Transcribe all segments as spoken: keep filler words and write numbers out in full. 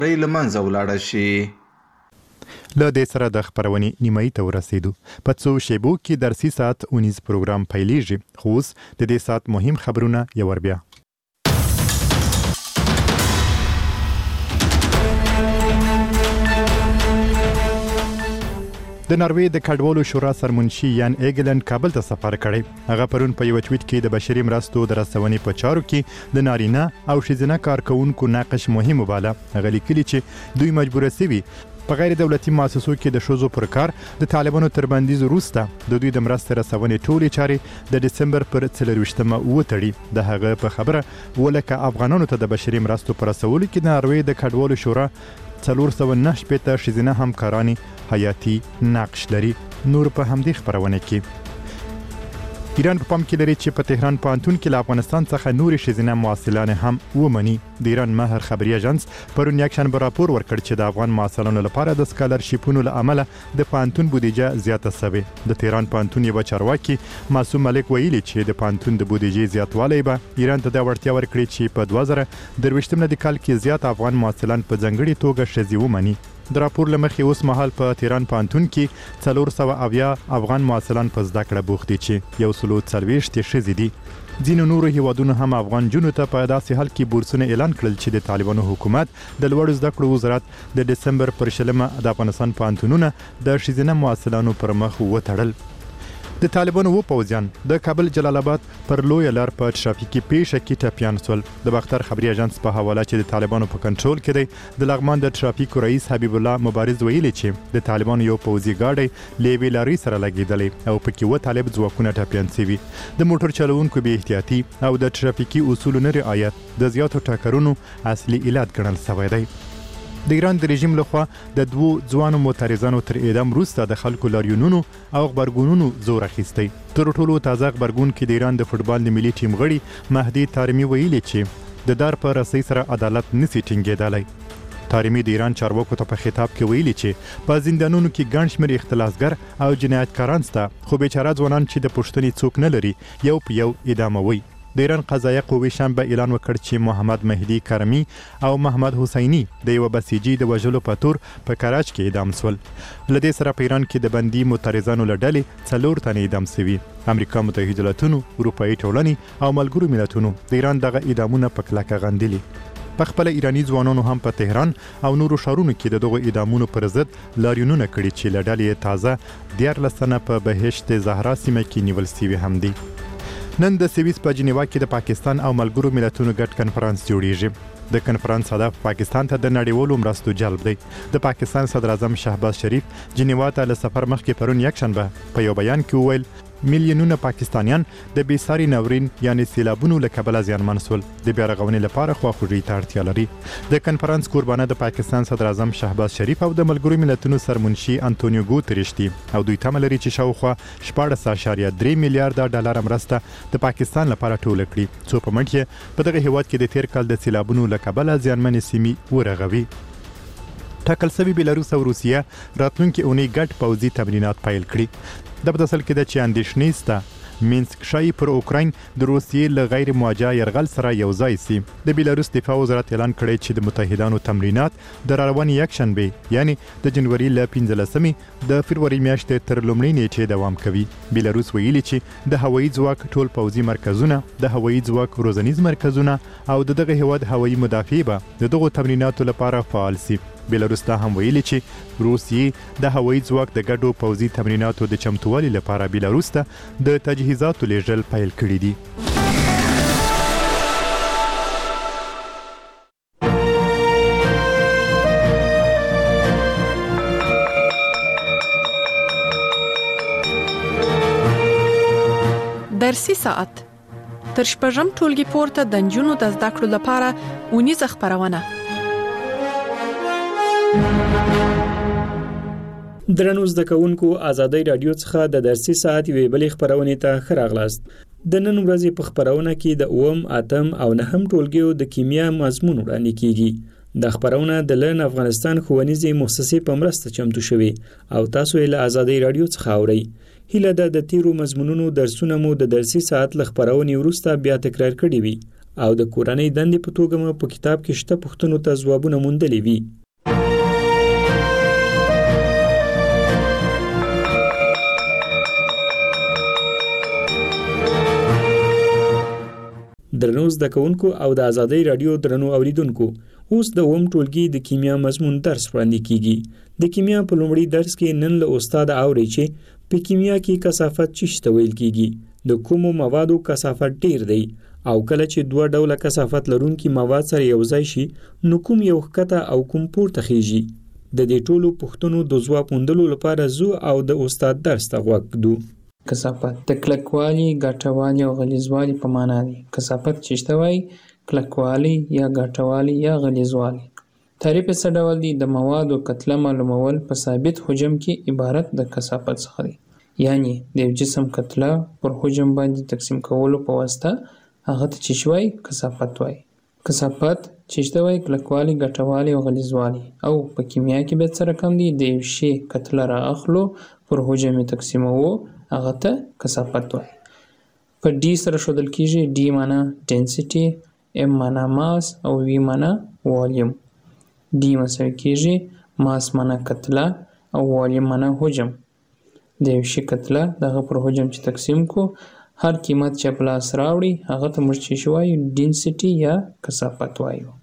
ری لمنځه ولاړه شي. له دې سره د خپرونې نیمایي ته ورسېدو. په څو شیبو کې درسي ساعت اونیز پروګرام پیلیږي، خو اوس د دې ساعت مهم خبرونه یو ور بیا. د ناروې د کډوالو شورا سرمنشي یان ایګلند کابل ته سفر کړی. هغه پرون په یو ټویټ کې د بشري مرستو د رسونې په چارو کې د نارینه او ښځینه کارکونکو نقش مهم وباله. هغه لیکلي چې دوی مجبور سوي په غیر دولتي مؤسسو کې د ښځو پر کار د طالبانو تر بندیز وروسته د دوی د مرستې رسونې ټولې چارې د دسمبر پر څلرویشتمه وتړي. د هغه په خبره ولکه افغانانو ته د بشري مرستو پر رسولو کې د ناروې د کډوالو شورا څلور سوه نهه شپېته ښځینه همکارانې حیاتي نقش لري. نور په همدې خپرونه کې ایران په پام کې لري چې په تهران پوهنتون کې له افغانستان څخه نورې ښځینه محصلانې هم ومني. د ایران مهر خبري اژانس پرون یکشنبه راپور ورکړ چې د افغان محصلانو لپاره د سکالرشیپونو له امله د پوهنتون بودیجه زیاته شوې. د تهران پوهنتون یو چارواکي معصوم ملک ویلي چې د پوهنتون د بودیجې زیاتوالی به ایران ته د وړتیا ورکړي چې په دوه زره درویشتم کال کې زیات افغان محصلان په ځانګړي توګه ښځې ومني. د راپور لمخې اوس مهال په تهران پوهنتون کې څلور سوه اویا افغان محصلان په زده کړه بوخت دي چې یو سلو څلوېښت ښځې دي. ځینو نورو هیوادونو هم افغان جنو ته په داسې حال کې بورسونه اعلان کړل چې د طالبانو حکومت د لوړو زده کړو وزارت د دسمبر پر شلمه د افغانستان پوهنتونونه د ښځینه محصلانو پر مخ وتړل. د طالبانو و پوځیان د کابل جلال آباد پر لویه لار په ترافیکي پیښه کې ټپیان شول. د باختر خبري اژانس په حواله چې د طالبانو په کنټرول کې دی، د لغمان د ترافیکو رئیس حبیب الله مبارز ویلي چې د طالبانو یو پوځي ګاډی له یوې لارې سره لګېدلی او پکې اووه طالب ځواکونه ټپیان شوي. د موټر چلوونکو بې احتیاطي او د ترافیکي اصولو نه رعایت د زیاتو ټکرونو اصلي علت ګڼل شوی دی. د ایران د رژیم لخوا د دوو ځوانو معترضانو تر اعدام وروسته د خلکو لاریونونو او غبرګونونو زور اخیستی. تر ټولو تازه غبرګون کې د ایران د فوټبال د ملي ټیم غړي مهدي طارمي ویلي چې د دار په رسۍ سره عدالت نسی ټینګېدلی. طارمي د ایران چارواکو ته په خطاب کې ویلي چې په زندانونو کې ګڼ شمېر اختلاسګر او جنایتکاران شته، خو بیچاره ځوانان چې د پوښتنې څوک نه لري یو په یو اعداموي. د ایران قضایه قوې شنبه اعلان وکړ چې محمد مهدي کرمی او محمد حسینی د یو بسیجي د وژلو په تور په کراچ کې اعدام شول. له دې سره په ایران کې د بندي معترضانو له ډلې څلور تنې اعدام شوي. امریکا متحده ایالاتونو، اروپایي ټولنې او ملګرو ملتونو د ایران دغه اعدامونه په کلکه غندلي. په خپل ایرانی ځوانانو هم په تهران او نورو ښارونو کې د دغو اعدامونو پر ضد لاریونونه کړي چې له ډلې تازه دیارلس تنه په بهشت زهرا سیمه کې نیول شوي هم دي. نن د سویس په جنیوا کې د پاکستان او ملګرو ملتونو ګډ کنفرانس جوړیږي. د کنفرانس هدف پاکستان ته د نړیوالو مرستو جلب دی. د پاکستان صدر اعظم شهباز شریف جنیوا ته له سفر مخکې پرون یکشنبه په یو بیان کې وویل میلیونونه پاکستانیان د بېساري ناورین یعنی سیلابونو له کبله زیانمن شول. د بیا رغونې لپاره خواخوږۍ ته اړتیا لري. د کنفرانس قربانه د پاکستان صدر اعظم شهباز شریف او د ملګرو ملتونو سرمنشي انټونیو ګوتریش دي او دوی تمه لري چې شاوخوا شپاړس اعشاریه درې میلیارډه ډالر مرسته د پاکستان لپاره ټوله کړي، څو په منځ کې په دغه هیواد کې د تیر کال د سیلابونو له کبله زیانمنې سیمې ورغوي. ټاکل شوي بیلاروس او روسیه راتلونکي اونۍ ګډ پوځي تمرینات پیل کړي. د په اصل کې د چې اندېښنې شته مینسک ښایي پر اوکراین د روسیې له غیر مواجه یرغل سره یو ځای سي. د بیلاروس دفاع وزارت اعلان کړی چې د متحدانو تمرینات د راروانې یکشنبې یعنی د جنوري له پنځلسمې د فروری میاشتې تر لومړۍ نیټې دوام کوي. بیلاروس ویلي چې د هوایي ځواک ټول پوځي مرکزونه، د هوایي ځواک روزنیز مرکزونه او د دغه هیواد هوایي مدافع به د دغو تمریناتو لپاره فعال سي. بیلاروس ته هم ویلي چې روسیې د هوایي ځواک د ګډو پوځي تمریناتو د چمتووالي لپاره بیلاروس ته د تجهیزاتو لیږل پیل کړي دي. درسي ساعت تر شپږم ټولګي پورته د نجونو د زده کړو لپاره اونیزه خپرونه. درنو زده کوونکو، ازادي رادیو څخه د درسي ساعت یوې بلې خپرونې ته ښه راغلاست. د نن ورځې په خپرونه کې د اووم، اتم او نهم ټولګیو د کیمیا مضمون وړاندې کیږي. د خپرونه د لرن افغانستان ښوونیزې مؤسسې په مرسته چمتو شوې او تاسو یې له ازادي رادیو څخه اورئ. هیله ده د تیرو مضمونونو درسونه مو د درسي ساعت له خپرونې وروسته بیا تکرار کړي وي او د کورنۍ دندې په توګه مو په کتاب کې شته پوښتنو ته ځوابونه موندلي وي. درنو زده کوونکو او د آزادۍ رادیو درنو اوریدونکو، اوس د اووم ټولګي د کیمیا مضمون درس وړاندې کیږي. د کیمیا په لومړي درس کې نن له استاد اوري چې په کیمیا کې کثافت څه ته ویل کیږي، د کومو موادو کثافت ډیر دی، او کله چې دوه ډوله کثافت لرونکي مواد سره یو ځای شي نو کوم یو ښکته او کوم پورته خیږي. د دې ټولو پوښتنو د ځواب موندلو لپاره زو او د استاد درس ته غوږ ږدو. کثافت د کلکوالي، ګټوالي او غلیظوالي په معنا دی. کثافت چې ته وایي کلکوالي یا ګټوالي یا غلیظوالي. تعریف یې څه ډول دی؟ د موادو کتله معلومول په ثابت حجم کې عبارت د کثافت څخه دی. یعنی د یو جسم کتله پر حجم باندې تقسیم کولو په واسطه هغه ته چې شوی کثافت وایي. کثافت چې ته وایي کلکوالي، ګټوالي او غلیظوالي. او په کیمیا کې به څه رقم دی؟ د یو شی کتله را اخلو پر حجم یې تقسیموو هغه ته کثافت وایي. په ډي سره ښودل کیږي. ډي معنا ډینسټي، ام معنا ماس او وی معنا والیوم. ډي مساوي کیږي ماس معنا کتله او والیوم معنا حجم. د یو شي کتله دغه پر حجم چې تقسیم کو هر قیمت چې په لاس راوړي هغه ته موږ چې وایو ډینسټي یا کثافت وایو.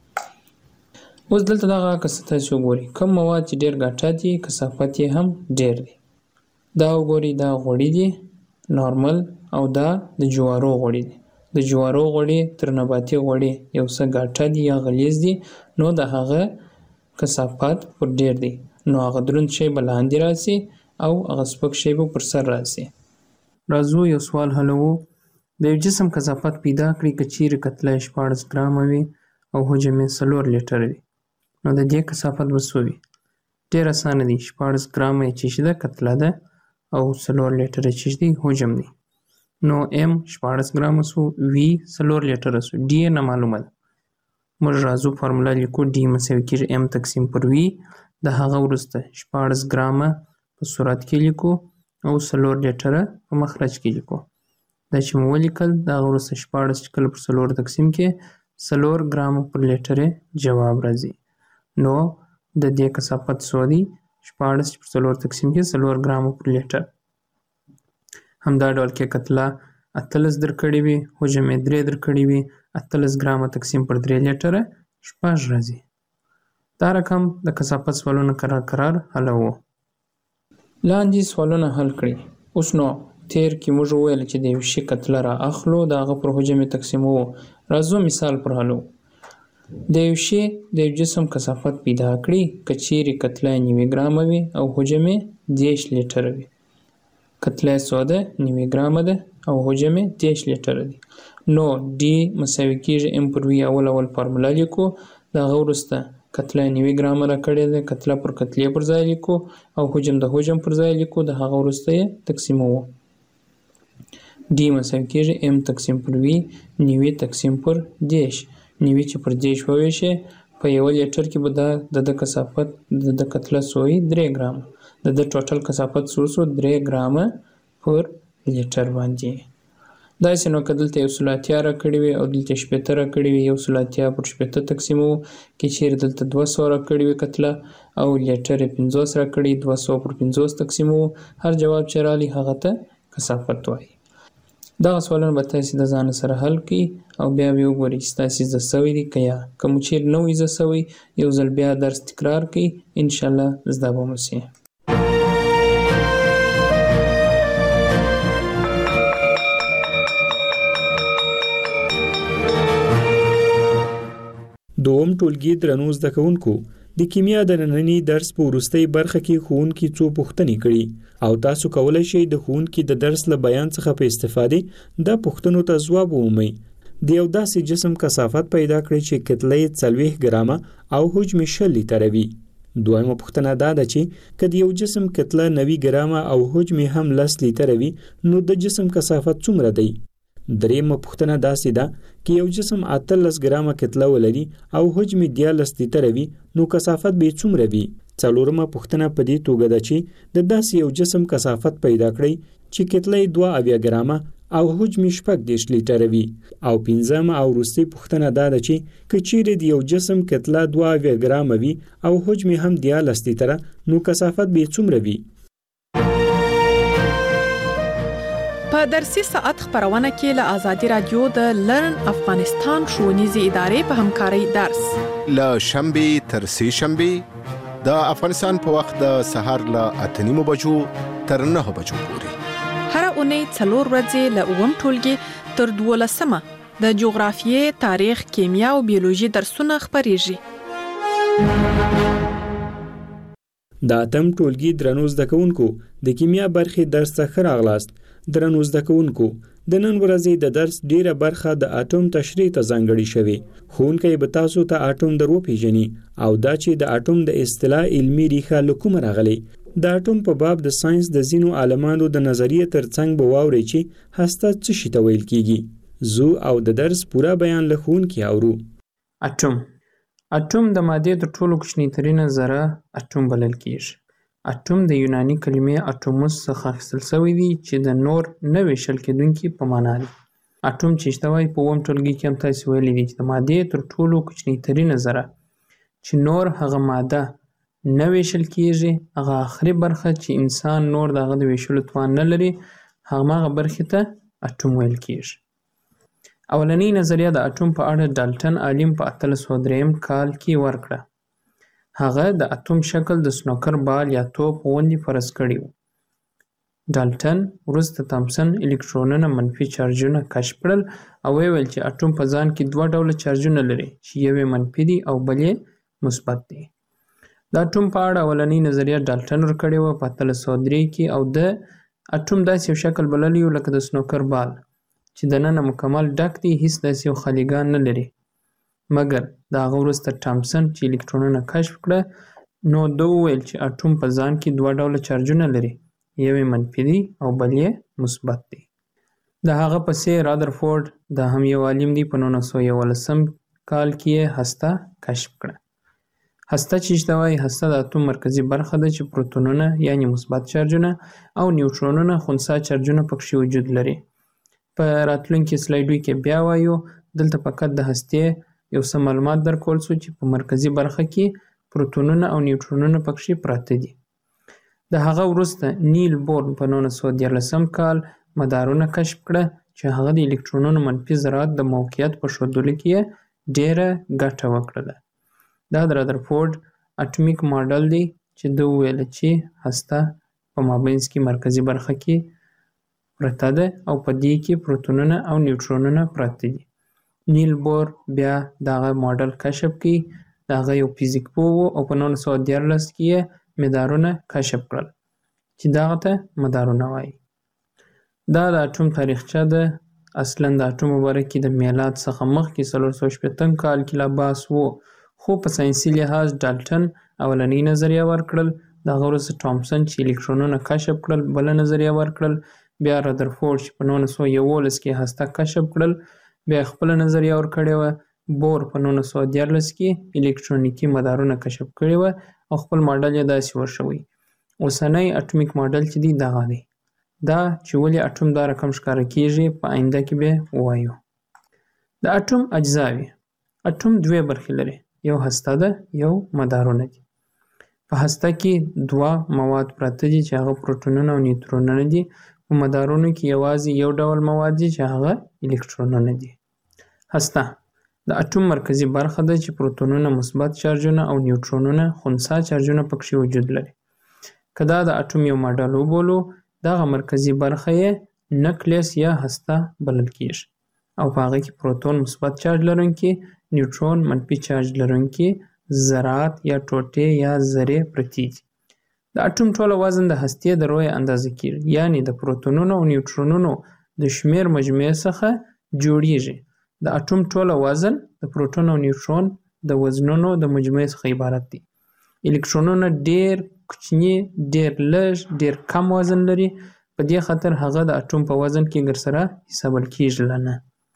اوس دلته دغه کس تاسو وګورئ کوم مواد چې ډیر ګټه دي کثافت یې هم ډیر دی. دا وګورئ دا غوړي دي نارمل او دا د جوارو غوړي دي. د جوارو غوړي تر نباتي غوړي یو څه ګټه دي یا غلیظ دي، نو د هغه کثافت پر ډیر دی. نو هغه دروند شی به لاندې راسي او هغه سپک شی به پر سر راسي. راځو یو سوال حلوو. د یو جسم کثافت پیدا کړئ که چیرې کتله شپاړس ګرامه وي او حجم یې څلور لیټره وي، نو د دې کثافت به څو وي؟ ډېر اسانه دی. شپاړس ګرامه یې چې ده کتله ده او څلور لیټره چې دی حجم دی. نو ام شپاړس ګرامه سو، وی څلور لیټره سو، ډي نه معلومه ده. موږ راځو فارموله لیکو. ډي مساوي کېږي ام تقسیم پر وی. د هغه وروسته شپاړس ګرامه په صورت کې لیکو او څلور لیټره په مخرج کې لیکو. دا چې مو ولیکل د هغه وروسته شپاړس چې کله پر څلور تقسیم کې څلور ګرامه پر لیټره جواب راځي. نو د دې کثافت څو دی؟ شپاړس پر څلور تقسیم کې څلور ګرامه پر لیټر. همدا ډول کې کتله اتلس درکړې وي، حجم یې درې درکړې وي، اتلس ګرامه تقسیم پر درې لیټره شپږ راځي. دا رقم د کثافت سوالونه قرار قرار حلوو. لاندې سوالونه حل کړئ. اوس نو تیر کې موږ وویل چې د یو شي کتله را اخلو د هغه پر حجم یې تقسیموو. راځو مثال پر حلو. د یو شي د یو جسم کثافت پیدا کړئ که چیرې کتله نوي ګرامه وي او حجم یې دېرش لیټره وي. کتله یې څو ده؟ نوي ګرامه ده او حجم یې دېرش لیټره دی. نو ډي مساوي کېږي ام پر وي. اول اول فارموله لیکو. د هغه وروسته کتله یې نوي ګرامه را کړې ده، کتله پر کتلې پر ځای لیکو او حجم د حجم پر ځای لیکو. د هغه وروسته یې تقسیموو. ډي مساوي کېږي ام تقسیم پر وي نوي تقسیم پر دېرش. نوي چې پر دېرش وویشې په یوه لیټر کې به دا د د کثافت د د کتله څو وي؟ درې ګرامه. د د ټوټل کثافت څو سو؟ درې ګرامه پر لیټر باندې. داسې نو که دلته یو سل اتیا را کړې وي او دلته شپېته را کړې وي، یو سل اتیا پر شپېته تقسیموو. که چیرې دلته دوه سوه را کړې وي کتله او لیټر یې پنځوس را کړي، دوه سوه پر پنځوس تقسیموو. هر جواب چې راغلی هغه ته کثافت وایي. دغه سوالونه به تاسې د ځان سره حل کړئ او بیا به وګورئ چې تاسې زده سوي دي که یا. که مو چیرې نه وي زده سوی یو ځل بیا درس تکرار کړئ، انشاءالله زده به مو سي. دوم ټولګي درنو زده کوونکو، د کیمیا د ننني درس په وروستۍ برخه کې ښوونکي څو پوښتنې کړي او تاسو کولی شئ د ښوونکي د درس له بیان څخه په استفادې دا پوښتنو ته ځواب ومومئ. د یو داسې جسم کثافت پیدا کړئ چې کتله یې څلوېښت ګرامه او حجم یې شل لیټره وي. دویمه پوښتنه دا ده چې که د یو جسم کتله نوي ګرامه او حجم یې هم لس لیټره وي نو د جسم کثافت څومره دی؟ دریمه پوښتنه داسې ده که یو جسم اتلس ګرامه کتله ولري او حجم یې دیارلس لیټره وي نو کثافت به یې څومره وي؟ څلورمه پوښتنه په دې توګه ده چې د داسې یو جسم کثافت پیدا کړئ چې کتله یې دوه اویا ګرامه او حجم شپږ دېرش لیټره وي. او پنځمه او وروستۍ پوښتنه دا ده چې که چیرې د یو جسم کتله دوه اویا ګرامه وي او حجم هم دیارلس لیټره نو کثافت به څومره وي؟ په درسي ساعت خبرونه کې له آزادي رادیو د لرن افغانستان ښوونیزې ادارې په همکارۍ درس له شنبې تر سې شنبې د افغانستان په وخت د سهار له اته نیمو بجو تر نهه بجو پورې. هره اونۍ څلور ورځې له اووم ټولګي تر دولسمه د جغرافیې، تاریخ، کیمیا او بیولوژي درسونه خپریږي. د اتم ټولګي درنو زده کوونکو د کیمیا برخې درس ته ښه راغلاست. درنو زده کوونکو د نن ورځې د درس ډیره برخه د اټوم تشریح ته ځانګړې شوې. ښوونکی به تاسو ته اټوم در وپیژني او دا چې د اټوم د اصطلاح علمي ریښه له کومه راغلې. د اټوم په باب د ساينس د ځینو عالمانو د نظریې ترڅنګ به واورئ چې هسته څه شي ته ویل کیږي. زو او د درس پوره بیان له ښوونکي اورو. اټوم اټوم د مادې تر ټولو کوچنی‌ترینه ذره اټوم بلل کیږي. اټوم د یوناني کلمې اټوموس څخه اخیستل شوی دی چې د نور نه ویشل کېدونکي په معنا دی. اټوم چې شته وایي په اووم ټولګي کې هم تاسې ویلي دي چې د مادې تر ټولو کوچنی‌ترینه ذره چې نور هغه ماده نه ویشل کیږي، هغه آخري برخه چې انسان نور د هغه د ویشلو توان نه لري، هماغه برخې ته اټوم ویل کیږي. اولنۍ نظریه د اټوم په اړه ډالټن عالم په اتلس سوه درېیم کال کې ورکړه. هغه د اټوم شکل د سنوکر بال یا توپ غوندې فرض کړی و. ډالټن وروسته تامسن الکترونونه منفي چارجونه کشف کړل او ویل چې اټوم په ځان کې دوه ډوله چارجونه لري چې یو یې منفي دی او بل یې مثبت دی. د اټوم په اړه اولنۍ نظریه ډالټن ورکړې وه په اتلس سوه درې کې او د اټوم داسې یو شکل بللی و لکه د سنوکر بال چې دننه مکمل ډک دی، هیڅ داسې یو خالیګان نه لري. مګر د هغه وروسته تامسن چې الکترونونه کشف کړه نو ده وویل چې اټوم په ځان کې دوه ډوله چارجونه لري، یو یې منفي دی او بل یې مثبت دی. د هغه پسې رادرفورد دا هم یو عالم دی په نولس سوه یولسم کال کې یې هسته کشف کړه. هسته چې شته وایي هسته د اټوم مرکزي برخه ده چې پروتونونه یعنې مثبت چارجونه او نیوټرونونه خنثی چارجونه پکښې وجود لري. په راتلونکي سلایډو کې بیا وایو. دلته فقط د هستې یو څه معلومات درکول شو چې په مرکزي برخه کې پروتونونه او نیوټرونونه پکښې پراته دي. د هغه وروسته نیل بورن په نولس سوه دیارلسم کال مدارونه کشف کړه چې هغه د الکترونونو منفي ذرات د موقعیت په ښودلو کې یې ډېره ګټه وکړله. دا د رادرفورد اټومیک ماډل دی چې ده وویله چې هسته په مابینځ کې مرکزي برخه کې پرته ده او په دې کې پروتونونه او نیوټرونونه پراته دي. نیل بور بیا دغه ماډل کشف کړي. د هغه یو فزیک پوه و او په نولس سوه دیارلس کې یې مدارونه کشف کړل چې دغه ته مدارونه وایي. دا د اټوم تاریخچه ده. اصلا د اټوم په باره کې د میلاد څخه مخکې څلور سوه شپېتم کال کې لا بحث و، خو په ساینسي لحاظ ډالټن اولنۍ نظریه ورکړل. د هغه وروسته ټامسن چې الکترونونه کشف کړل بله نظریه ورکړل. بیا رادرفورد چې په نولس سوه یولس کې هسته کشف کړل بیا خپله نظریه ورکړې وه. بور په نولس سوه دیارلس کې الکترونیکي مدارونه کشف کړي وه او خپل ماډل یې داسې ورشوی. اوسنی اټومیک ماډل چې دی دغه دی. دا چې ولې اټوم دا رقم ښکاره کیږي په آینده کې به ووایو. د اټوم اجزاوې. اټوم دوې برخې لري، یو هسته ده یو مدارونه دي. په هسته کې دوه مواد پراته دي چې هغه پروتونونه او نیوترونونه دي. په مدارونو کې یوازې یو ډول مواد دي چې هغه الکترونونه دي. هسته د اټوم مرکزي برخه ده چې پروتونونه مثبت چارجونه او نیوټرونونه خنثی چارجونه پکښې وجود لري. که دا د اټوم یو ماډل وبولو دغه مرکزي برخه یې نکلیس یا هسته بلل کیږي او په هغه کې پروتون مثبت چارج لرونکي، نیوټرون منفي چارج لرونکي ذرات یا ټوټې یا ذرې پرتې دي. د اټوم ټوله وزن د هستې د رویه اندازه کیږي، یعنې د پروتونونو او نیوټرونونو د شمیر مجموعې څخه جوړیږي. د اټوم ټوله وزن د پروتون او نیوټرون د وزنونو د مجموعې څخه عبارت دی. الکترونونه ډیر کوچني، ډیر لږ، ډیر کم وزن لري. په دې خاطر هغه د اټوم په وزن کې ګرسره حسابل کیږي نه.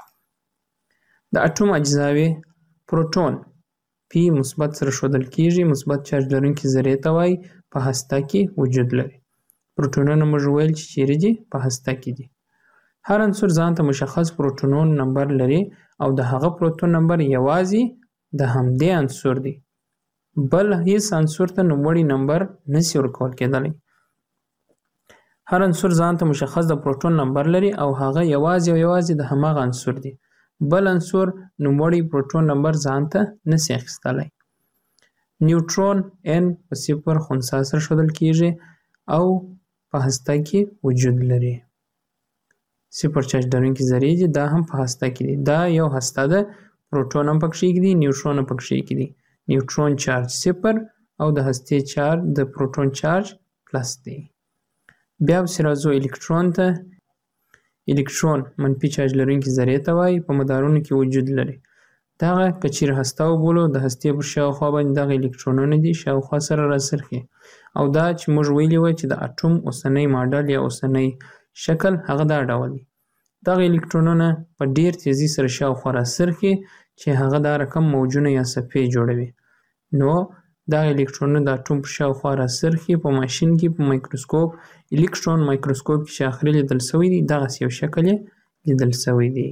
د اټوم اجزاوې. پروتون پی مثبت سره ښودل کیږي، مثبت چارج لرونکي ذرې ته وایي، په هسته کې وجود لري. پروتونونه موږ ویل چې چیرې دي؟ په هسته کې دي. هر عنصر ځان ته مشخص پروټونون نمبر لري او د هغه پروټون نمبر یوازې د همدې عنصر دی. بل هیڅ عنصر ته نوموړی نمبر نشي ورکول کېدلی. هر عنصر ځان ته مشخص د پروټون نمبر لري او هغه یوازې او یوازې د هماغه عنصر دی. بل عنصر نوموړی پروټون نمبر ځان ته نشي اخیستلی. نیوټرون ان په صفر خنثی سره ښودل کېږي او په هسته کې وجود لري. صفر چارج لرونکي ذرې دي، دا هم په هسته کې دي. دا یو هسته ده، پروټون هم پکې کې دي، نیوټرون هم پکې کې دي. نیوټرون چارج صفر او د هستې چارج د پروټون چارج پلس دی. بیا پسې راځو الکترون ته. الکترون منفي چارج لرونکي ذرې ته وایي، په مدارونو کې وجود لري. دغه که چیرې هسته وبولو، د هستې پر شاوخوا باندې دغه الکترونونه دي شاوخوا سره راڅرخي. او دا چې موږ ویلي وای چې د اټوم اوسنی ماډل یا اوسنی شکل هغه دا ډول دی. دغه الکترونونه په ډیر تیزی سره شاوخوا راڅرخي چې هغه دا رقم موجونه یا صفحې جوړوي. نو دا الکترونونه د اټوم په شاوخوا راڅرخي. په ماشین کې په مایکروسکوپ الکترون مایکروسکوپ کې چې اخري لیدل شوی دی، دغسې یو شکل یې لیدل شوی دی.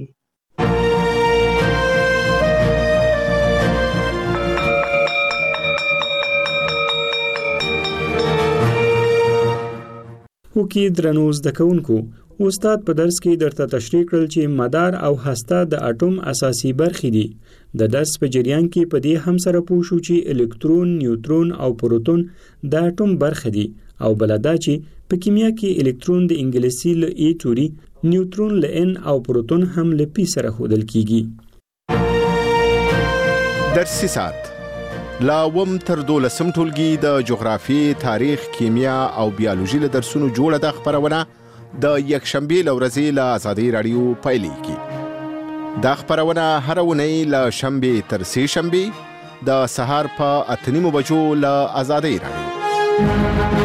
وکي درنو زده کوونکو، استاد په درس کې درته تشریح کړل چې مدار او هسته د اټوم اساسي برخې دي. د درس په جریان کې په دې هم سره پوه شو چې الکترون، نیوټرون او پروټون د اټوم برخې دي، او بل دا چې په کیمیا کې الکترون د انګلیسي له ای توري، نیوټرون له ان او پروټون هم له پی سره ښودل کیږي. درسي ساعت لا وم تر دولسم ټولګي د جغرافیې، تاریخ، کیمیا او بیولوژي له درسونو جوړه ده خپرونه د یکشنبې له ورځې له ازادۍ راډیو پیلېږي. دا خپرونه هره اونۍ له شنبې تر سې شنبې د سهار په اته نیمو بجو له ازادۍ راډیو.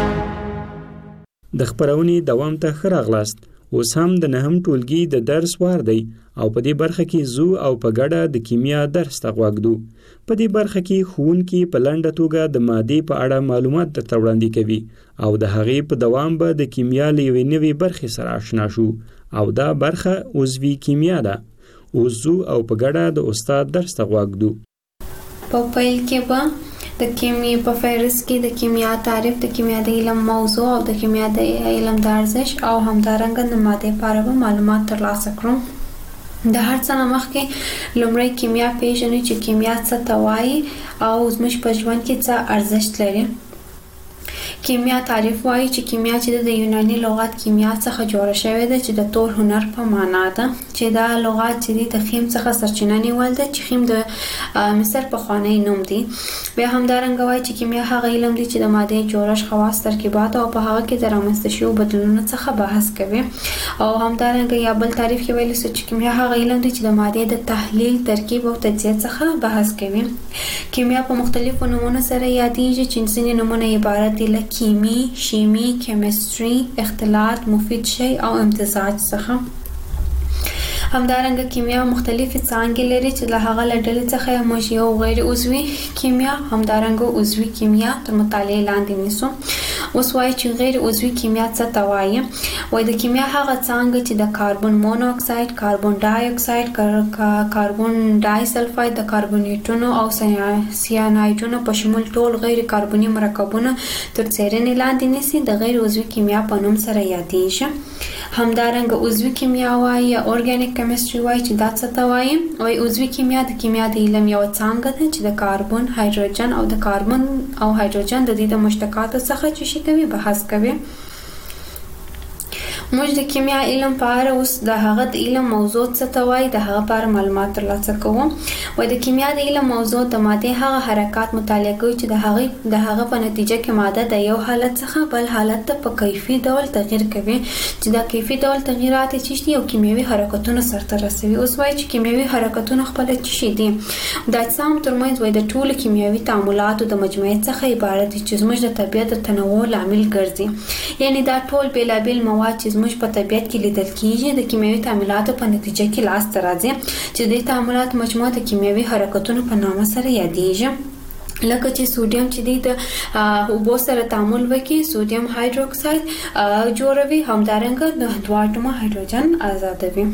د خپرونې دوام ته ښه راغلاست. اوس هم د نهم ټولګي د درس وار دی او په دې برخه کې زو او په ګډه د کیمیا درس ته غوږ دو. په دې برخه کې ښوونکي په لنډه توګه د مادې په اړه معلومات درته وړاندې کوي او د هغې په دوام به د کیمیا له یوې نوې برخې سره آشنا شو او دا برخه عضوي کیمیا ده. اوس زو او په ګډه د استاد درس ته غوږ دو. په پیل کې به د کیمیا په فهرست کې د کیمیا تعریف، د کیمیا د علم موضوع او د کیمیا د علم د ارزش او همدارنګه د مادې په اړه معلومات ترلاسه کړو. د هر څه نه مخکې لومړی کیمیا پیژنو چې کیمیا څه ته وایي او زموږ په ژوند کې څه ارزښت لري. کیمیا تعریف وایي چې کیمیا چې د یوناني لغت کیمیا څخه جوړه شوې ده چې د تور هنر په معنا ده، چې دا لغت چې د خیم څخه سرچینه نیول ده چې خیم د مصر پخوانی نوم دی. بیا همدارنګه وایي چې کیمیا هغه علم دی چې د مادې جوړښت، خواص، ترکیبات او په هغه کې د رامنځته شویو بدلونونو څخه بحث کوي. او همدارنګه یا بل تعریف کې ویل شوی چې کیمیا هغه علم دی چې د مادې د تحلیل، ترکیب او تجزیه څخه بحث کوي. کیمیا په مختلفو نومونو سره یادېږي چې ځینې نومونه عبارت دي له کیمی، شیمی، کیمستري، اختلاط، مفید شی او امتزاج څخه. همدارنګه کیمیا مختلفې څانګې لري چې له هغه له ډلې څخه موږ یو غیر عضوي کیمیا، همدارنګه عضوي کیمیا تر مطالعې لاندې نیسو. اوس وایي چې غیر عضوي کیمیا څه ته وایي. وایي د کیمیا هغه څانګه چې د کاربن مونو اکساید، کاربن ډای اکساید، کاربن ډای سلفاید، د کاربونیټونو او سیانایډونو په شمول ټول غیر کاربني مرکبونه تر څیړنې لاندې نیسي، د غیر عضوي کیمیا په نوم سره یادېږي. همدارنګه عضوي کیمیا وایي یا اورګانیک کیمستري وایي چې دا څه ته وایي. وایي عضوي کیمیا د کیمیا د علم یوه څانګه ده چې د کاربن، هایدروجن او د کاربن او هایدروجن د دې د مشتقاتو څخه چې شي کوي بحث کوي. موږ د کیمیا علم په اړه اوس د هغه د علم موضوع څه ته وایي د هغه په اړه معلومات ترلاسه کوو. وایي د کیمیا د علم موضوع د مادې هغه حرکات مطالعه کوي چې د هغې د هغه په نتیجه کې ماده د یو حالت څخه بل حالت ته په کیفي ډول تغییر کوي، چې دا کیفي ډول تغییرات چې دي یو کیمیاوي حرکتونه سرته رسوي. اوس وایي چې کیمیاوي حرکتونه خپل څه شي دي. د اجسام ترمنځ وایي د ټولو کیمیاوي تعاملاتو د مجموعې څخه عبارت دي چې زموږ د طبیعت د تنوع لامل ګرځي. یعنی دا ټول بیلابیل مواد چې زموږ په طبیعت کې لیدل کیږي د کیمیاوي تعاملاتو په نتیجه کې لاس ته راځي، چې د تعاملات مجموعه د کیمیاوي حرکتونو په نامه سره یادېږي. لکه چې سوډیم چې دی د اوبو سره تعامل وکړي سوډیم هایدروکساید جوړوي همدارنګه د دوه اټومه هایدروجن آزادوي.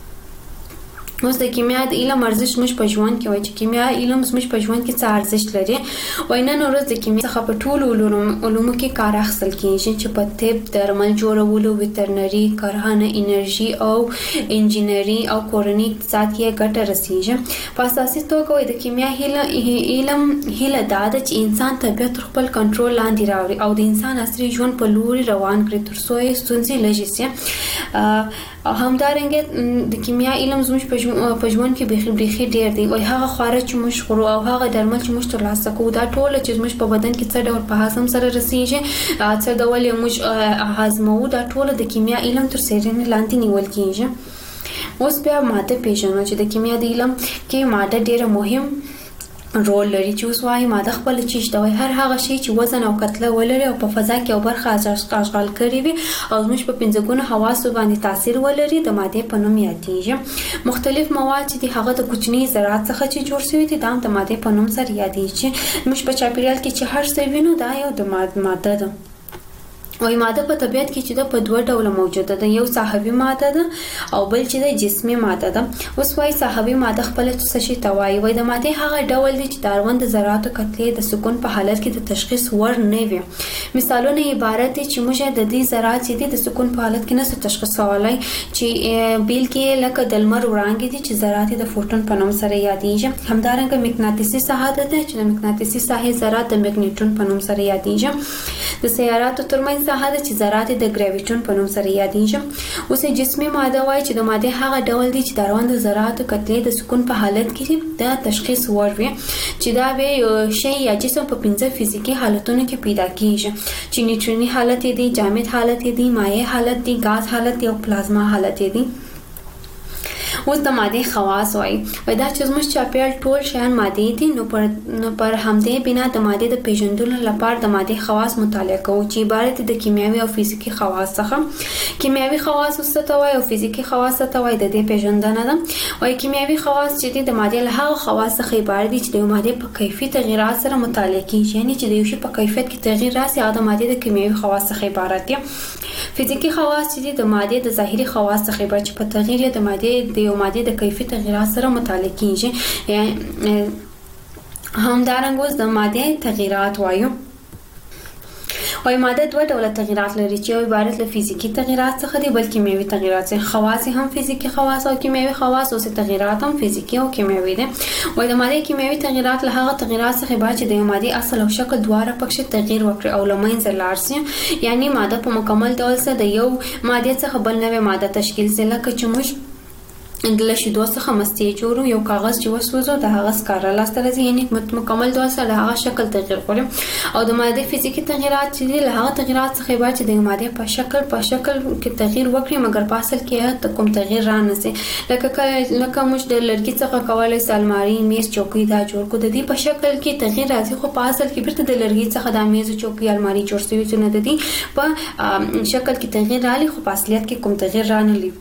اوس د کیمیا د علم ارزښت موږ په ژوند کې وایي چې کیمیا علم موږ په ژوند کې څه ارزښت لري. وای نن ورځ د کیمیا څخه په ټولو علومو کې کار اخیستل کېږي چې په طب، درمل جوړولو، ویترنري، کرهڼه، انرژي او انجینري او کورني اقتصاد کې ګټه رسیږي. په اساسي توګه وایي د کیمیا علم هیله دا ده چې انسان طبیعت تر خپل کنټرول لاندې راوړي او د انسان عصري ژوند په لوري روان کړي تر څو یې ستونزې لږې شي. همدارنګه د کیمیا علم زموږ په ژوند کې بيخي بيخي ډېر دی. وای هغه خواړه چې موږ خورو او هغه درمل چې موږ ترلاسه کوو دا ټول چې موږ په بدن کې څه ډول په هضم سره رسیږي، څه ډول موږ هضمو، دا ټول د کیمیا علم تر څیړنې لاندې نیول کېږي. اوس بیا ماده پیژنو چې د کیمیا د علم کې ماده ډېره مهم رول لري. چې اوس وايي ماده خپل چیش دا وای هر هغه شی چې وزن او کتله ولري او په فضا کې او برخه اشغال کړي وي او زموږ په پنځه ګونو حواسو باندې تاثیر ولري د ماده په نوم یادېږي. مختلف مواد چې هغه د کوچني ذرات څخه چې جوړ شوی دي دا د ماده په نوم سره یادېږي. موږ په چاپیریال کې چې هر څه وینو دا یو د ماده ده. وای ماده په طبیعت کې چې د په دوه ډوله موجوده ده، یو ساحوي ماده ده او بل چې د جسمي ماده ده. اوس وای ساحوي ماده خپل څه شي توای وای د ماده هغه ډول دي چې د اړوند ذراتو کتلې د سکون په حالت کې د تشخیص ور نه وي. مثالونه عبارت دي چې موږ د دې ذرات چې د سکون په حالت کې نه تشخیصولای چې بیل کې لکه د لمر وړانګې دي چې ذرات د فوټون په نوم سره یادېږي. همدارنګه مغناطیسي ساحه ده چې د مغناطیسي ساحې ذرات د مګنیټون په نوم سره یادېږي. د سیاراتو ترمنځ ساحه ده چې ذرات د ګریویټون په نوم سره یادېږي. اوس جسمي ماده وایي چې د ماده هغه ډول دي چې د اړوند ذراتو کتلې د سکون په حالت کې د تشخیص ور وي چې دا به شی یا جسم په پنځه فزیکي حالتونو کې پیدا کیږي چې نیوټروني حالت دی، جامد حالت دی، مایع حالت دی، غاز حالت دی او پلازما حالت دی. اوس د ماده خواص وایي وای دا چې زموږ چاپیریال ټول شیان ماده دي نو پر نو پر همدې بنا د ماده د پیژندلو لپاره د ماده خواص مطالعه کوو چې عبارت دي د کیمیاوي او فزیکي خواص څخه. کیمیاوي خواص څه ته وایي او فزیکي خواص څه ته وایي د دې پیژندنه ده. وای کیمیاوي خواص چې د ماده له هغه خواص څخه عبارت دي چې د ماده په کیفیت تغیرات سره مطالعه کیږي، یعنی چې د یو شی په کیفیت کې تغییر راسي هغه د ماده د کیمیاوي خواص څخه عبارت دي. فزیکي خواص چې د ماده د ظاهري خواص څخه عبارت چې په تغییر د ماده د یو ماده د کیفیت تغیرات سره مطالعه کیږي. همدارنګه اوس د ماده تغیرات وایو. وای ماده دوه ډوله تغیرات لري چې یو عبارت له فزیکي تغیرات څخه دي بل کیمیاوي تغیرات څخه. خواص هم فزیکي خواص او کیمیاوي خواص او تغیرات هم فزیکي او کیمیاوي دي. وای د ماده کیمیاوي تغیرات له هغه تغیرات څخه عبارت چې د ماده اصل او شکل دواړه پکې تغییر وکړي او لمنځه لاړ شي، یعنی ماده په مکمل ډول سره د یو ماده څخه بل نوې ماده تشکیل شي. لکه چې موږ د شیدو څخه مستې جوړو یو کاغذ چې وسوځو د هغه سکاره لاسته راځي، یعنی مکمل ډول سره هغه شکل تغییر کوي. او د ماده فزیکي تغیرات چې له هغه تغیرات څخه عبارت چې د ماده په شکل په شکل کې تغییر وکړي مګر په اصل کې کوم تغییر را نه سي. لکه لکه موږ د لرګي څخه کولای سو الماری، میز، چوکۍ دا جوړ کو، د دې په شکل کې تغییر راځي خو په اصل کې بیرته د لرګي څخه د میز، چوکۍ، الماری جوړ شوی چې نه د دې په شکل کې تغییر راځي خو په اصلیت کې کوم تغییر را نه لري.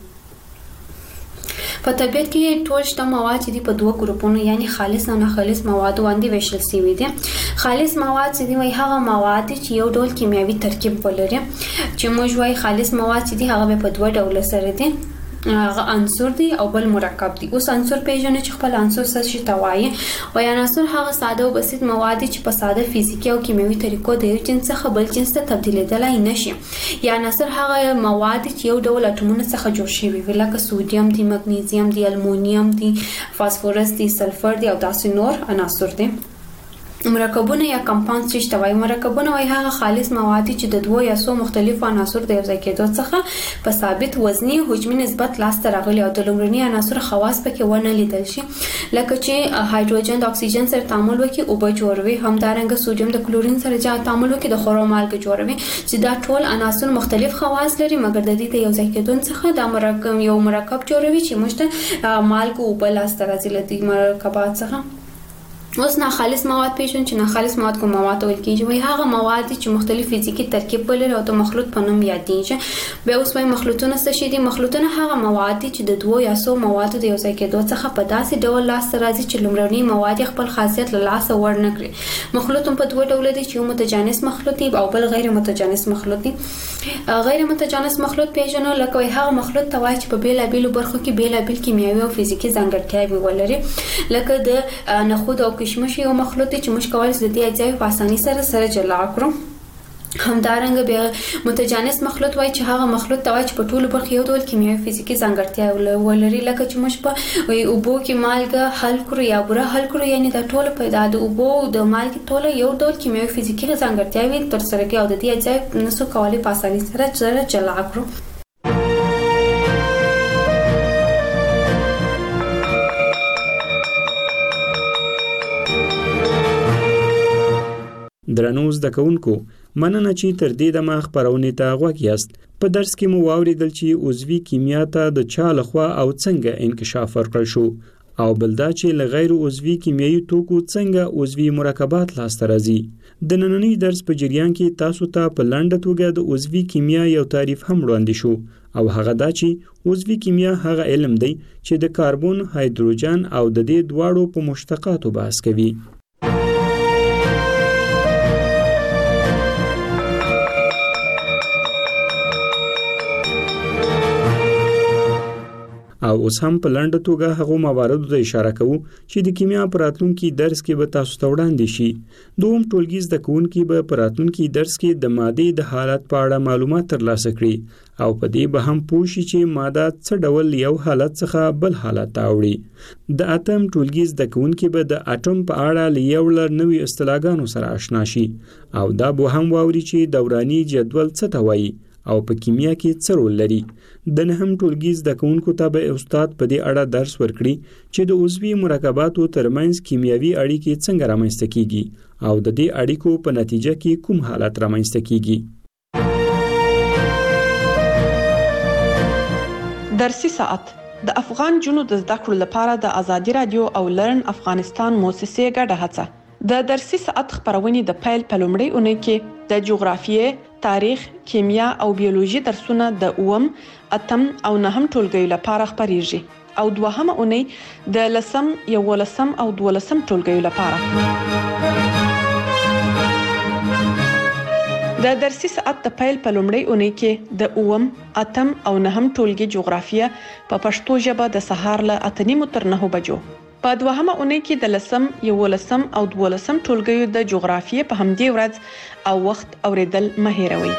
په طبیعت کې ټول شته مواد چې په دوه ګروپونو یعنی خالص او ناخالص مواد باندې ویشل شوي دي. خالص مواد چې دی هغه مواد چې یو ډول کیمیاوي ترکیب ولري، چې موږ وايي خالص مواد چې دی هغه په دوه ډول سره دي، هغه عنصر دی او بل مرکب دی. اوس عنصر پیژنې چې خپل عنصر څه شي توایي او عنصر هغه ساده او بسيط مواد چې په ساده فزیکی او کیمیاوي طریقو د یو جنس څخه بل جنس ته تبدیلېدلای نشي. یا عنصر هغه مواد چې یو ډول اټومونو څخه جوړ شوي وي لکه سوډیم دی، مګنیزیم دی، المونیم دی، فاسفورس دی، سلفر دی او داسې نور عناصر دي. مرکبونه یا کمپاوند څه شته وایي؟ مرکبونه وایي هغه خالص مواد چې د دوه یا څو مختلفو عناصر د یو ځای کېدو څخه په ثابت وزني حجمي نسبت لاسته راغلي او د لومړني عناصر خواص پکې ونه لیدل شي، لکه چې هایدروجن د اکسیجن سره تعامل وکړي اوبه جوړوي، همدارنګه سوډیم د کلورین سره جا تعامل وکړي د خورو مالګه جوړوي، چې دا ټول عناصر مختلف خواص لري مګر د دې د یو ځای کېدو څخه دا مرکب یو مرکب جوړوي چې موږ ته مالګه اوبه لاسته راځي له دې مرکبات څخه. اوس ناخالص مواد پیژنو چې ناخالص مواد کوم مواد ویل کیږي وای هغه مواد چې مختلف فزیکی ترکیب ولري او د مخلوط په نوم یادېږي به اوس وای مخلوطونه څه شي دي مخلوطونه هغه مواد چې د دوه یا څو موادو د یو ځای کېدو څخه په داسې ډول لاس راځي چې لومړني مواد خپل خاصیت له لاسه ور نه کړي مخلوط په دوه ډول دي چې یو متجانس مخلوط دی او بل غیر متجانس مخلوط دی غیر متجانس مخلوط پیژنو لکه هغه مخلوط ته وای چې په بیلابیلو برخو کې بیلابیل کیمیاوي او فزیکی ځانګړتیاوې ولري لکه د نخود او کشمش یو مخلوط دی چې موږ کولی شو د دې اجزاوې په اسانۍ سره سره جلا کړو همدارنګه بیا متجانس مخلوط وای چې هغه مخلوط ته وای چې په ټولو برخو یو ډول کیمیاوي فزیکی ځانګړتیا ولري لکه چې موږ په اوبو کې مالګه حل کړو یا بوره حل کړو یعنی د ټولو پیدا د اوبو د مالګې ټوله یو ډول کیمیاوي فزیکی ځانګړتیاوې تر سره کوي او د دې اجزاوې نسو کولی په اسانۍ سره سره جلا کړو درنو زده کوونکو مننه چې تر دې دمه خپرونې ته غوږ یاست په درس کې مو واوریدل چې عضوي کیمیا ته د چا لخوا او څنګه انکشاف ورکړل شو او بل دا چې له غیر عضوي کیمیاوي توکو څنګه عضوي مرکبات لاسته راځي د نننۍ درس په جریان کې تاسو ته په لنډه توګه د عضوي کیمیا یو تعریف هم وړاندې شو او هغه دا چې عضوي کیمیا هغه علم دی چې د کاربن هایدروجن او د دې دواړو په مشتقاتو بحث کوي او اوس هم په لنډه توګه هغه مواردو ته اشاره کوو چې د کیمیا په راتلونکي درس کې به تاسو ته وړاندې شي دوم ټولګي زده کوونکي به په راتلونکي درس کې د مادې د حالت په اړه معلومات ترلاسه کړي او په دې به هم پوه شي چې ماده څه ډول یو حالت څخه بل حالت ته اوړي د اتم ټولګي زده کوونکي به د اټوم په اړه له یو لړ نوي اصطلاحګانو سره آشنا شي او دا به هم واوري چې دوراني جدول څه ته وایي او په کیمیا کې څه رول لري د نهم ټولګي زده کوونکو ته به استاد په دې اړه درس ورکړي چې د عضوي مرکباتو ترمنځ کیمیاوي اړیکې څنګه رامنځته کیږي او د دې اړیکو په نتیجه کې کوم حالت رامنځته کیږي درسي ساعت د افغان جنو د زده کړو لپاره د ازادي رادیو او لرن افغانستان موسسې ګډه هڅه د درسي ساعت خبرونه د پیل په لومړۍ اونۍ کې د جغرافیې تاریخ کیمیا او بیولوژي درسونه د اوم اتم او نهم ټولګیو لپاره خبريږي او دوهمه اونۍ د لسم یولسم او دولسم ټولګیو لپاره د درسي ساعت د پیل په لومړۍ اونۍ کې د اوم اتم او نهم ټولګي جغرافیه په پښتو ژبه د سهار له اته نیمو تر نهو بجو په دوهمه اونۍ کې د لسم یولسم او دولسم ټولګیو د جغرافیې په همدې ورځ او وخت اوریدل مه هېروئ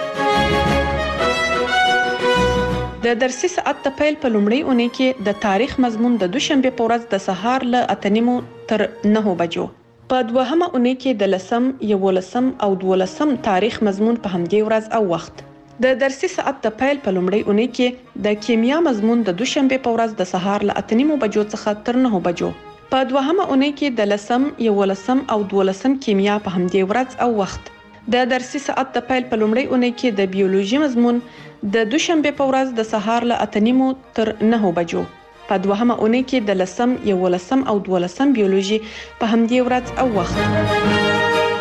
د درسي ساعت د پیل په لومړۍ اونۍ کې د تاریخ مضمون د دوشنبه په ورځ د سهار له اته نیمو تر نهو بجو په دوهمه اونۍ کې د لسم یولسم او دولسم تاریخ مضمون په همدې ورځ او وخت د درسي ساعت د پیل په لومړۍ اونۍ کې د کیمیا مضمون د دوشنبه په ورځ د سهار له اته نیمو بجو څخه تر نهو بجو په دوهمه اونۍ کې د لسم یولسم او دولسم کیمیا په همدې ورځ او وخت د درسي ساعت د پیل په لومړۍ اونۍ کې د بیولوژي مضمون د دوشنبه په ورځ د سهار له اته نیمو تر نهو بجو په دوهمه اونۍ کې د لسم یولسم او دولسم بیولوژي په همدې ورځ او وخت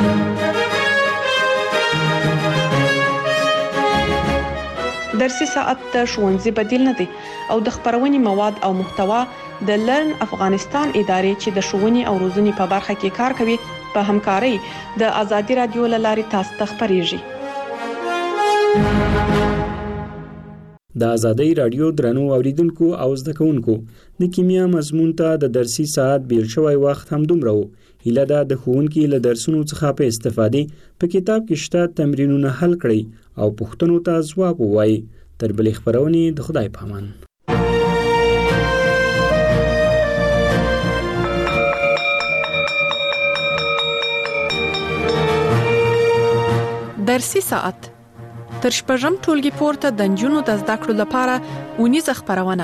درسي ساعت د ښوونځي بدیل نه دی او د خبرونې مواد او محتوا د لرن افغانستان ادارې چې د ښوونې او روزنې په برخه کې کار کوي په همکارۍ د ازادي رادیو له لارې تاسو ته خبريږي د ازادي رادیو درنو اوریدونکو او زده کوونکو د کیمیا مضمون ته د درسي ساعت بیل شوی وخت هم دومره و هیله ده د ښوونکي له درسونو څخه په استفادې په کتاب کې شته تمرینونه حل کړئ او پوښتنو ته ځواب ووایئ تر بلې خبرونې د خدای په امان درسي ساعت تر شپږم ټولګي پورته د نجونو د زده کړو لپاره اونیزه خبرونه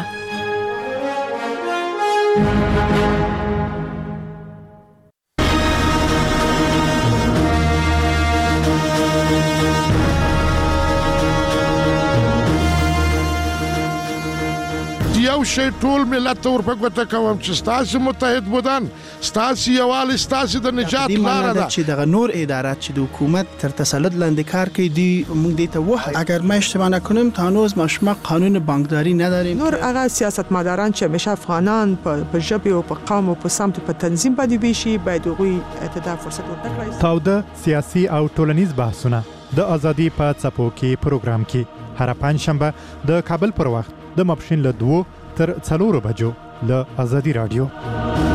شي ټول ملت ته ورپګوته کوم چې ستاسو متحد بودن ستاسو یووالی ستاسو د نجات لاره ده چې دغه نور ادارات چې د حکومت تر تسلط لاندې کار کوي دی موږ دې ته وایو اگر ما اشتباه نکنم تا هنوز ما شما قانون بانکداری نداریم. نور هغه سیاستمداران چې همیشه افغانان په ژبه او په قوم او په سمت په تنظیم باندې ویشي باید هغوی ته دا فرصت ورکړي. تاوده سیاسي او ټولنیز بحثونه د ازادي په څپو کې پروګرام کې هر پنځشنبه د کابل پر وخت د ماپښین له دوه تر څلورو بجو له ازادي رادیو.